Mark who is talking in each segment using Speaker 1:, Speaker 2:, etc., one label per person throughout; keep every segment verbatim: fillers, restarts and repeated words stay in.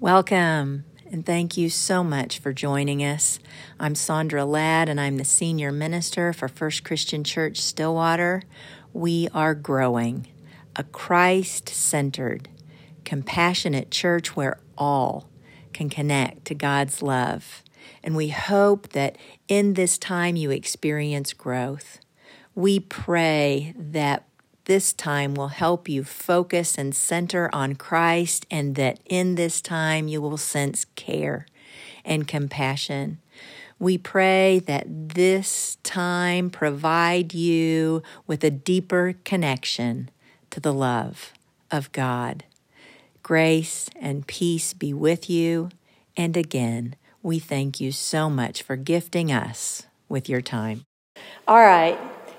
Speaker 1: Welcome, and thank you so much for joining us. I'm Sandra Ladd, and I'm the Senior Minister for First Christian Church Stillwater. We are growing, a Christ-centered, compassionate church where all can connect to God's love. And we hope that in this time you experience growth. We pray that this time will help you focus and center on Christ, and that in this time you will sense care and compassion. We pray that this time provide you with a deeper connection to the love of God. Grace and peace be with you. And again, we thank you so much for gifting us with your time.
Speaker 2: All right.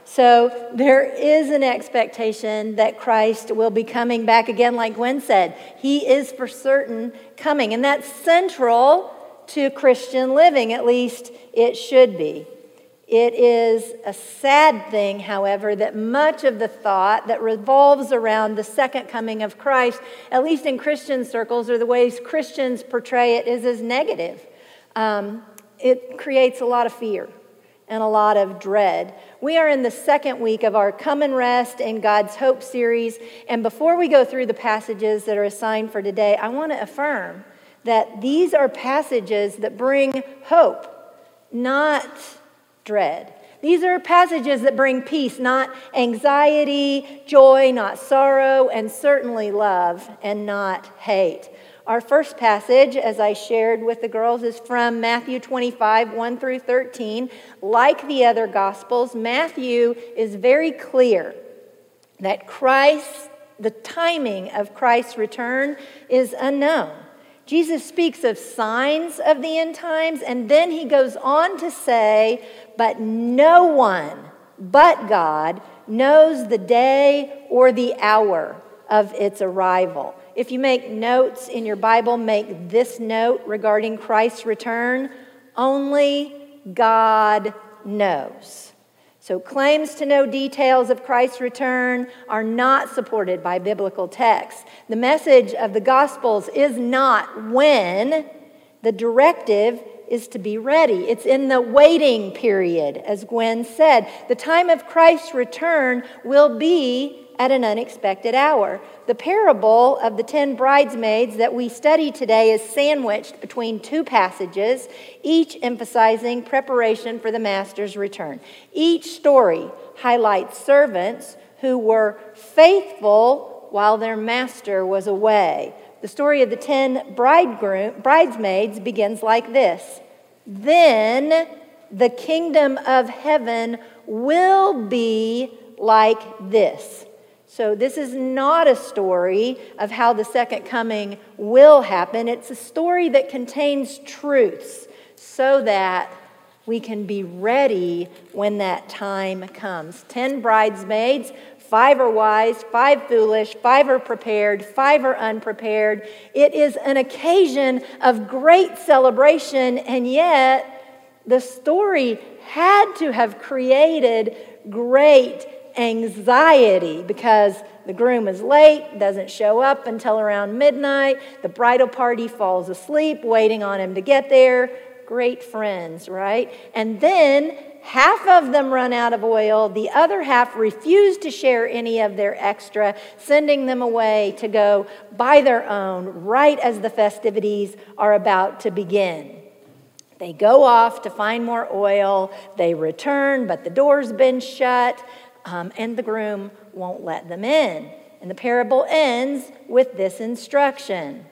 Speaker 2: So there is an expectation that Christ will be coming back again, like Gwen said. He is for certain coming, and that's central to Christian living, at least it should be. It is a sad thing, however, that much of the thought that revolves around the second coming of Christ, at least in Christian circles, or the ways Christians portray it, is as negative. Um, it creates a lot of fear and a lot of dread. We are in the second week of our Come and Rest in God's Hope series, and before we go through the passages that are assigned for today, I want to affirm that these are passages that bring hope, not dread. These are passages that bring peace, not anxiety, joy, not sorrow, and certainly love and not hate. Our first passage, as I shared with the girls, is from Matthew twenty-five, one through thirteen. Like the other Gospels, Matthew is very clear that Christ, the timing of Christ's return is unknown. Jesus speaks of signs of the end times, and then he goes on to say, but no one but God knows the day or the hour of its arrival. If you make notes in your Bible, make this note regarding Christ's return: only God knows. So claims to know details of Christ's return are not supported by biblical texts. The message of the Gospels is not when. The directive is to be ready. It's in the waiting period, as Gwen said. The time of Christ's return will be at an unexpected hour. The parable of the ten bridesmaids that we study today is sandwiched between two passages, each emphasizing preparation for the master's return. Each story highlights servants who were faithful while their master was away. The story of the ten bridegroom, bridesmaids begins like this: then the kingdom of heaven will be like this. So this is not a story of how the second coming will happen. It's a story that contains truths so that we can be ready when that time comes. Ten bridesmaids, five are wise, five foolish, five are prepared, five are unprepared. It is an occasion of great celebration, and yet the story had to have created great anxiety because the groom is late, doesn't show up until around midnight. The bridal party falls asleep, waiting on him to get there. Great friends, right? And then half of them run out of oil. The other half refuse to share any of their extra, sending them away to go buy their own right as the festivities are about to begin. They go off to find more oil. They return, but the door's been shut. Um, and the groom won't let them in. And the parable ends with this instruction: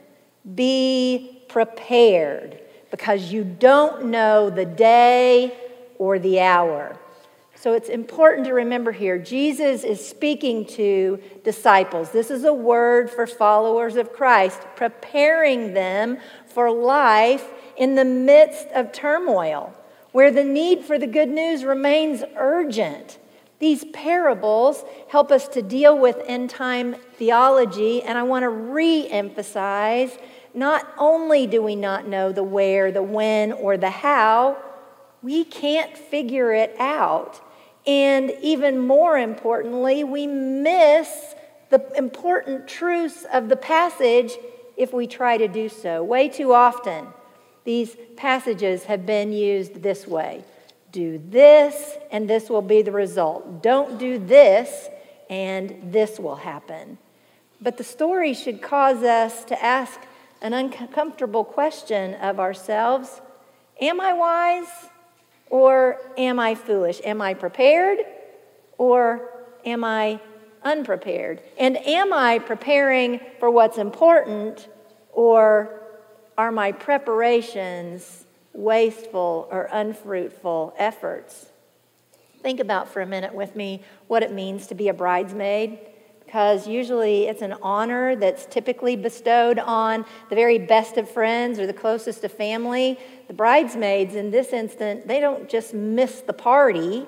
Speaker 2: be prepared, because you don't know the day or the hour. So it's important to remember here, Jesus is speaking to disciples. This is a word for followers of Christ, preparing them for life in the midst of turmoil, where the need for the good news remains urgent. These parables help us to deal with end-time theology, and I want to re-emphasize, not only do we not know the where, the when, or the how, we can't figure it out. And even more importantly, we miss the important truths of the passage if we try to do so. Way too often, these passages have been used this way. Do this, and this will be the result. Don't do this, and this will happen. But the story should cause us to ask an uncomfortable question of ourselves. Am I wise, or am I foolish? Am I prepared, or am I unprepared? And am I preparing for what's important, or are my preparations wasteful or unfruitful efforts? Think about for a minute with me what it means to be a bridesmaid, because usually it's an honor that's typically bestowed on the very best of friends or the closest of family. The bridesmaids in this instant, they don't just miss the party.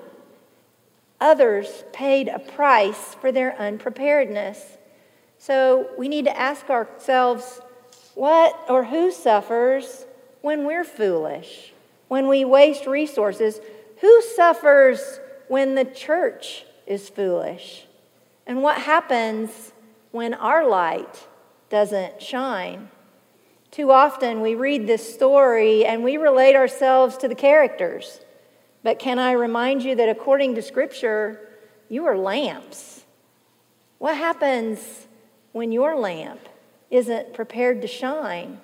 Speaker 2: Others paid a price for their unpreparedness. So we need to ask ourselves, what or who suffers when we're foolish, when we waste resources? Who suffers when the church is foolish? And what happens when our light doesn't shine? Too often we read this story and we relate ourselves to the characters. But can I remind you that according to Scripture, you are lamps. What happens when your lamp isn't prepared to shine?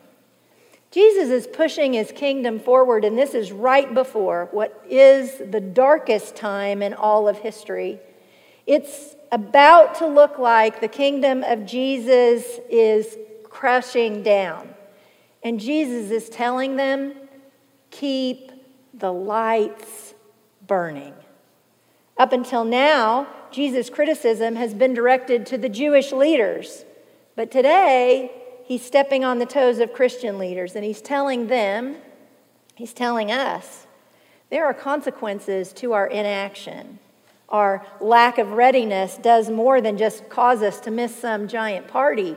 Speaker 2: Jesus is pushing his kingdom forward, and this is right before what is the darkest time in all of history. It's about to look like the kingdom of Jesus is crushing down. And Jesus is telling them, keep the lights burning. Up until now, Jesus' criticism has been directed to the Jewish leaders. But today, he's stepping on the toes of Christian leaders, and he's telling them, he's telling us, there are consequences to our inaction. Our lack of readiness does more than just cause us to miss some giant party.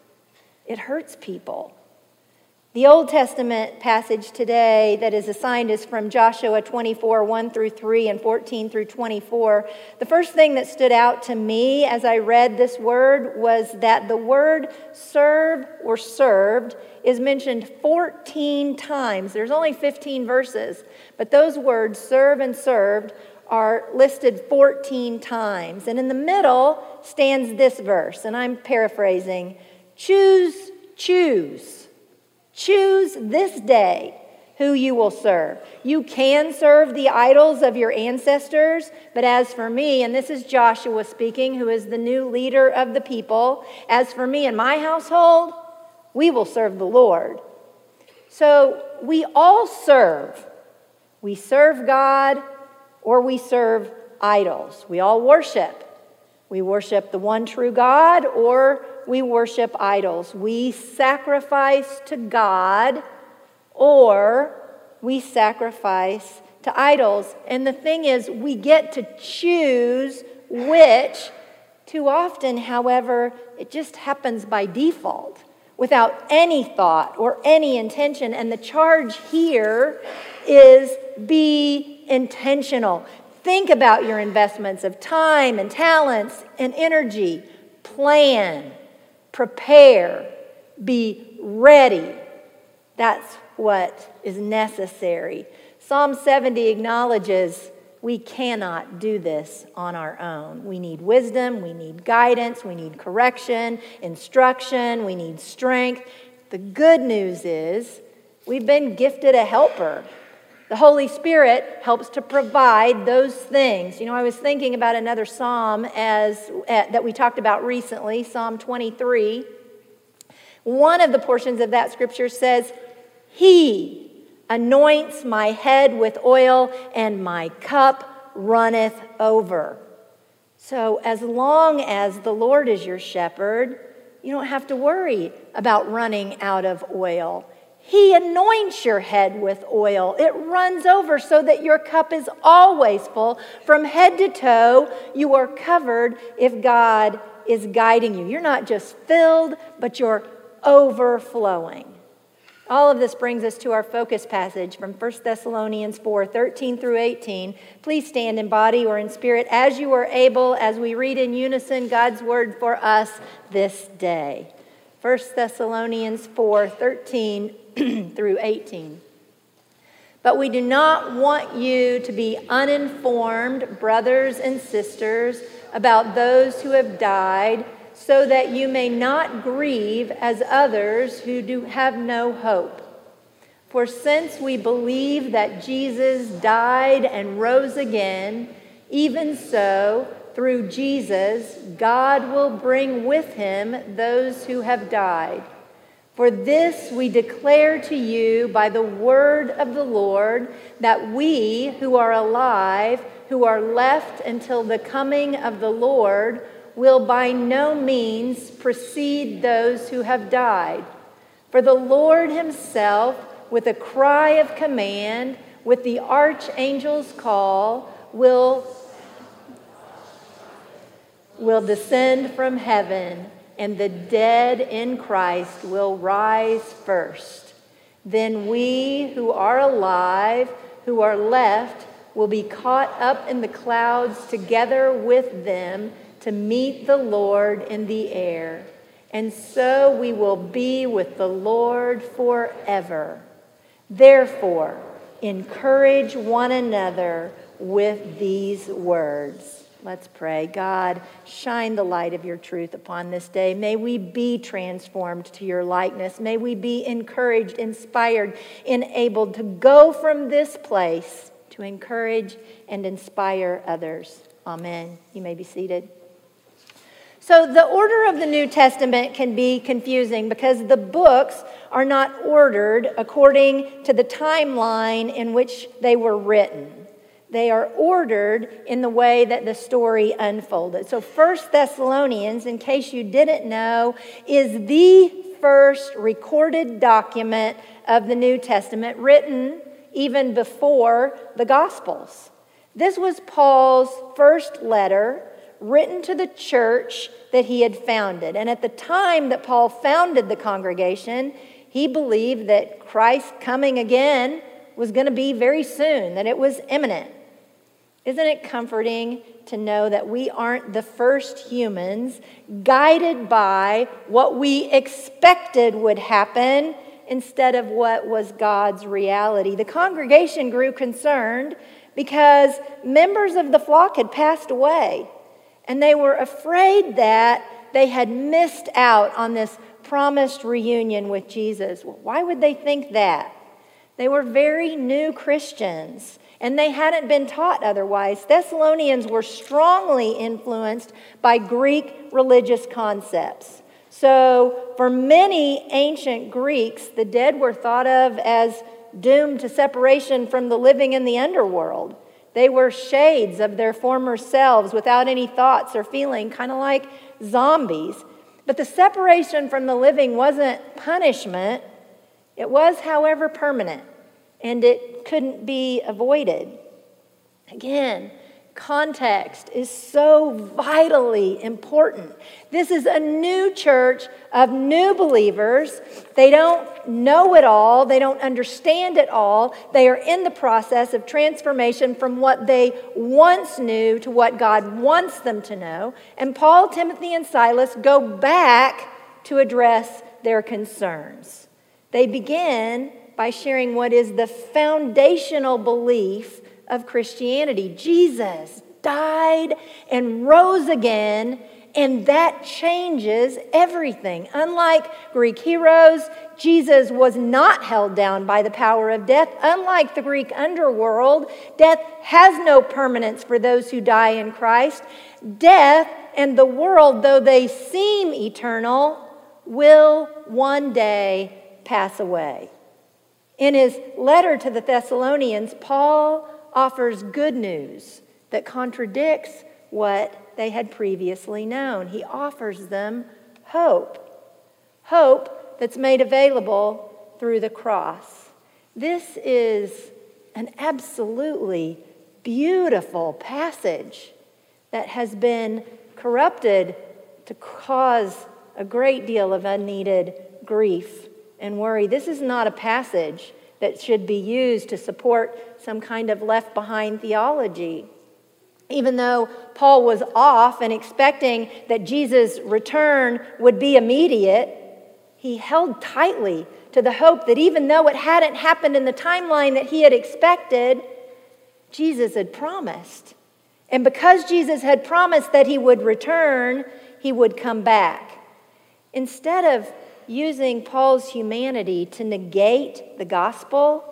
Speaker 2: It hurts people. The Old Testament passage today that is assigned is from Joshua twenty-four, one through three and fourteen through twenty-four. The first thing that stood out to me as I read this word was that the word serve or served is mentioned fourteen times. There's only fifteen verses, but those words, serve and served, are listed fourteen times. And in the middle stands this verse, and I'm paraphrasing, choose, choose. Choose this day who you will serve. You can serve the idols of your ancestors, but as for me, and this is Joshua speaking, who is the new leader of the people, as for me and my household, we will serve the Lord. So we all serve. We serve God or we serve idols. We all worship. We worship the one true God or we worship idols. We sacrifice to God or we sacrifice to idols. And the thing is, we get to choose which. Too often, however, it just happens by default without any thought or any intention. And the charge here is be intentional. Think about your investments of time and talents and energy. Plan. Prepare, be ready. That's what is necessary. Psalm seventy acknowledges we cannot do this on our own. We need wisdom, we need guidance, we need correction, instruction, we need strength. The good news is we've been gifted a helper. The Holy Spirit helps to provide those things. You know, I was thinking about another psalm as uh, that we talked about recently, Psalm twenty-three. One of the portions of that scripture says, He anoints my head with oil, and my cup runneth over. So as long as the Lord is your shepherd, you don't have to worry about running out of oil. He anoints your head with oil. It runs over so that your cup is always full. From head to toe, you are covered if God is guiding you. You're not just filled, but you're overflowing. All of this brings us to our focus passage from First Thessalonians four, thirteen through eighteen. Please stand in body or in spirit as you are able as we read in unison God's word for us this day. First Thessalonians four, thirteen through eighteen. But we do not want you to be uninformed, brothers and sisters, about those who have died, so that you may not grieve as others who do have no hope. For since we believe that Jesus died and rose again, even so, through Jesus, God will bring with him those who have died. For this we declare to you by the word of the Lord, that we who are alive, who are left until the coming of the Lord, will by no means precede those who have died. For the Lord himself, with a cry of command, with the archangel's call, will, will descend from heaven, and the dead in Christ will rise first. Then we who are alive, who are left, will be caught up in the clouds together with them to meet the Lord in the air. And so we will be with the Lord forever. Therefore, encourage one another with these words. Let's pray. God, shine the light of your truth upon this day. May we be transformed to your likeness. May we be encouraged, inspired, enabled to go from this place to encourage and inspire others. Amen. You may be seated. So the order of the New Testament can be confusing because the books are not ordered according to the timeline in which they were written. They are ordered in the way that the story unfolded. So First Thessalonians, in case you didn't know, is the first recorded document of the New Testament, written even before the Gospels. This was Paul's first letter written to the church that he had founded. And at the time that Paul founded the congregation, he believed that Christ coming again was going to be very soon, that it was imminent. Isn't it comforting to know that we aren't the first humans guided by what we expected would happen instead of what was God's reality? The congregation grew concerned because members of the flock had passed away, and they were afraid that they had missed out on this promised reunion with Jesus. Well, why would they think that? They were very new Christians, and they hadn't been taught otherwise. Thessalonians were strongly influenced by Greek religious concepts. So for many ancient Greeks, the dead were thought of as doomed to separation from the living in the underworld. They were shades of their former selves without any thoughts or feeling, kind of like zombies. But the separation from the living wasn't punishment. It was, however, permanent, and it couldn't be avoided. Again, context is so vitally important. This is a new church of new believers. They don't know it all. They don't understand it all. They are in the process of transformation from what they once knew to what God wants them to know. And Paul, Timothy, and Silas go back to address their concerns. They begin by sharing what is the foundational belief of Christianity. Jesus died and rose again, and that changes everything. Unlike Greek heroes, Jesus was not held down by the power of death. Unlike the Greek underworld, death has no permanence for those who die in Christ. Death and the world, though they seem eternal, will one day pass away. In his letter to the Thessalonians, Paul offers good news that contradicts what they had previously known. He offers them hope. Hope that's made available through the cross. This is an absolutely beautiful passage that has been corrupted to cause a great deal of unneeded grief and worry. This is not a passage that should be used to support some kind of left-behind theology. Even though Paul was off and expecting that Jesus' return would be immediate, he held tightly to the hope that even though it hadn't happened in the timeline that he had expected, Jesus had promised. And because Jesus had promised that he would return, he would come back. Instead of using Paul's humanity to negate the gospel,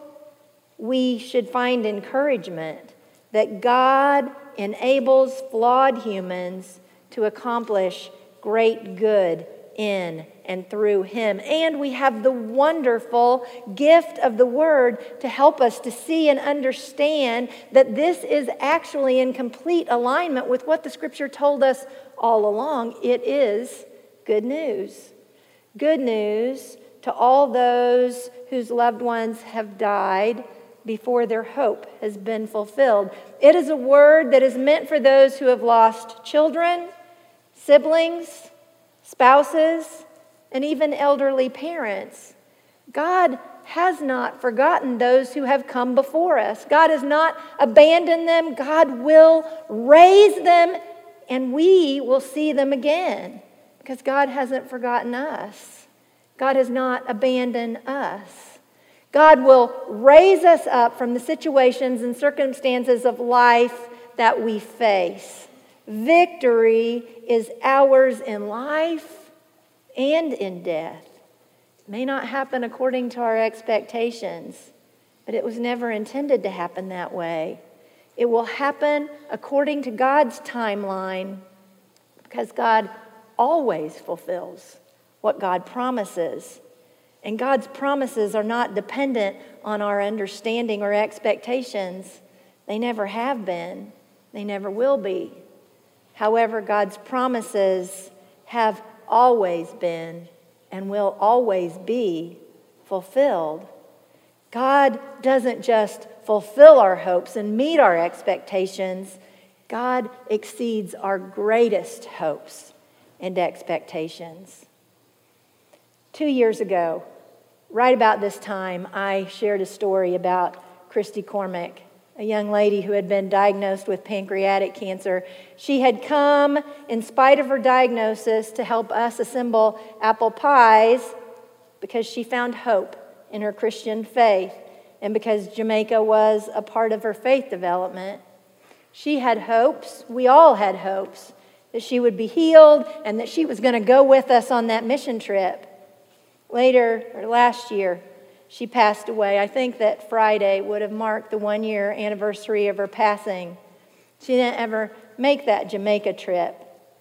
Speaker 2: we should find encouragement that God enables flawed humans to accomplish great good in and through him. And we have the wonderful gift of the word to help us to see and understand that this is actually in complete alignment with what the scripture told us all along. It is good news. Good news to all those whose loved ones have died before their hope has been fulfilled. It is a word that is meant for those who have lost children, siblings, spouses, and even elderly parents. God has not forgotten those who have come before us. God has not abandoned them. God will raise them, and we will see them again because God hasn't forgotten us. God has not abandoned us. God will raise us up from the situations and circumstances of life that we face. Victory is ours in life and in death. It may not happen according to our expectations, but it was never intended to happen that way. It will happen according to God's timeline because God always fulfills what God promises. And God's promises are not dependent on our understanding or expectations. They never have been. They never will be. However, God's promises have always been and will always be fulfilled. God doesn't just fulfill our hopes and meet our expectations. God exceeds our greatest hopes and expectations. Two years ago, right about this time, I shared a story about Christy Cormick, a young lady who had been diagnosed with pancreatic cancer. She had come, in spite of her diagnosis, to help us assemble apple pies because she found hope in her Christian faith and because Jamaica was a part of her faith development. She had hopes, we all had hopes, that she would be healed and that she was going to go with us on that mission trip. Later, or last year, she passed away. I think that Friday would have marked the one-year anniversary of her passing. She didn't ever make that Jamaica trip.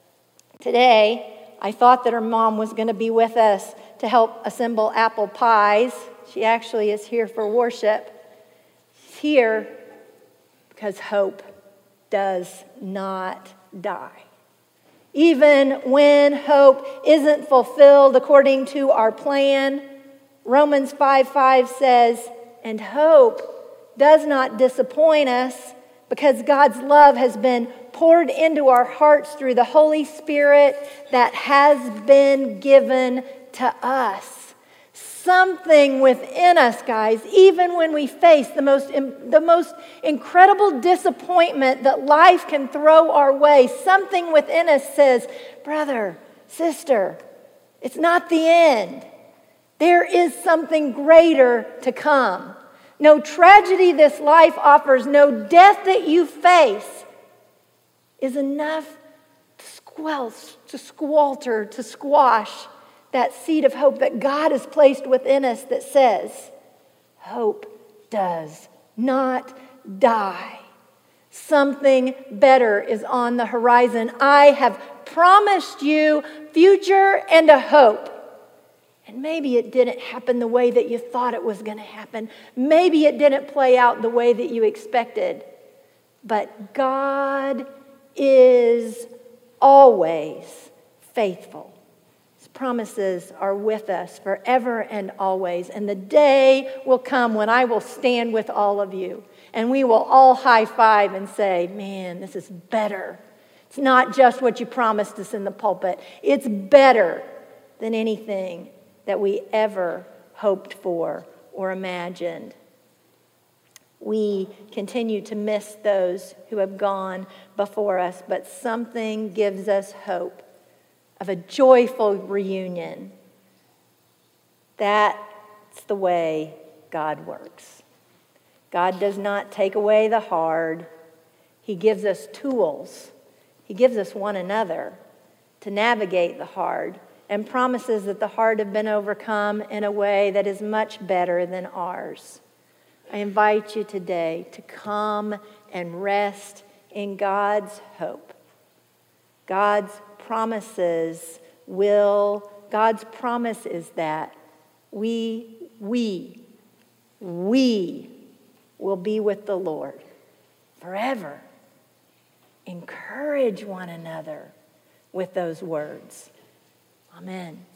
Speaker 2: Today, I thought that her mom was going to be with us to help assemble apple pies. She actually is here for worship. She's here because hope does not die. Even when hope isn't fulfilled according to our plan, Romans five five says, and hope does not disappoint us because God's love has been poured into our hearts through the Holy Spirit that has been given to us. Something within us, guys, even when we face the most, the most incredible disappointment that life can throw our way, something within us says, brother, sister, it's not the end. There is something greater to come. No tragedy this life offers, no death that you face is enough to squelch, to squalter, to squash that seed of hope that God has placed within us that says, hope does not die. Something better is on the horizon. I have promised you future and a hope. And maybe it didn't happen the way that you thought it was going to happen. Maybe it didn't play out the way that you expected. But God is always faithful. His promises are with us forever and always. And the day will come when I will stand with all of you. And we will all high five and say, man, this is better. It's not just what you promised us in the pulpit. It's better than anything that we ever hoped for or imagined. We continue to miss those who have gone before us, but something gives us hope of a joyful reunion That's the way God works. God does not take away the hard. He gives us tools. He gives us one another to navigate the hard, and promises that the hard have been overcome in a way that is much better than ours. I invite you today to come and rest in God's hope. God's promises will, God's promise is that we, we, we will be with the Lord forever. Encourage one another with those words. Amen.